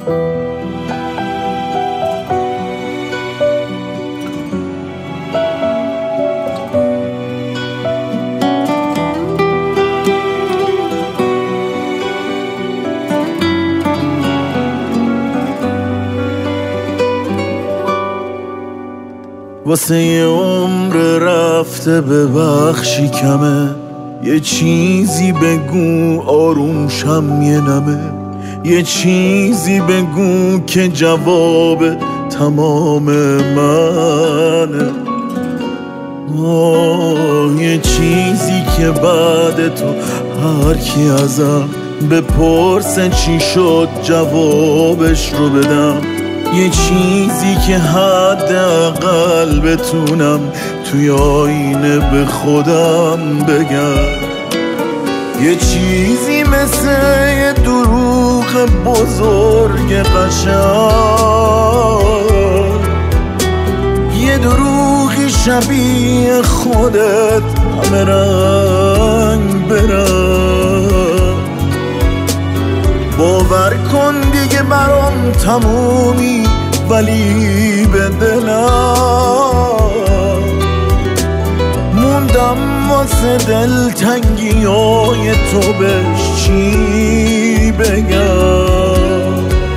واسه یه عمر رفته ببخشی کمه، یه چیزی بگو آروم شم یه نمه، یه چیزی بگو که جواب تمام منه. یه چیزی که بعد تو هر کی ازم بپرسه چی شد جوابش رو بدم، یه چیزی که حداقل بتونم توی آینه به خودم بگم، یه چیزی مثل یه دروغ بزرگ قشنگ، یه دروغی شبیه خودت همه رنگ برنگ. باور کن دیگه برام تمومی، ولی به دلم موندم واسه دلتنگیای تو بهش چی بگم.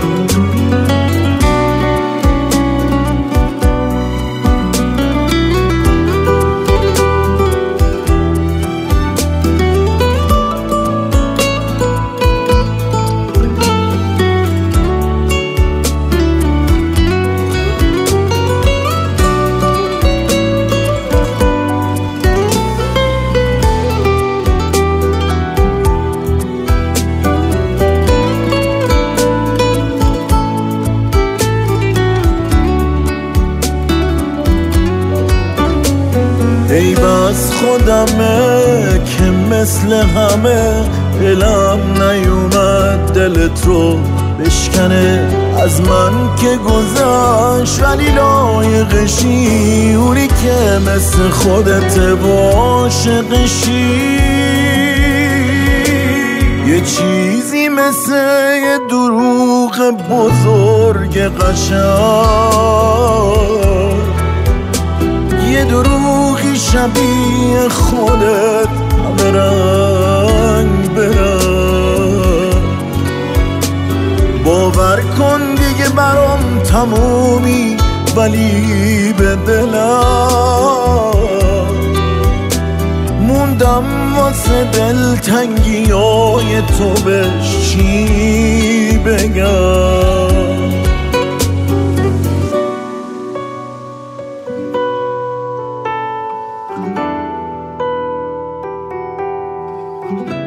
ای بس خودمه که مثل همه دلم نیومد دلت رو بشکنه، از من که گذشت ولی لایقشی، اونی که مثل خودت عاشقشی. یه چیزی مثل یه دروغ بزرگ قشنگ، یه دروغی شبیه خودت همه رنگ برنگ. باور کن دیگه برام تمومی، ولی به دلم موندم واسه دلتنگیای تو بهش چی بگم. thank you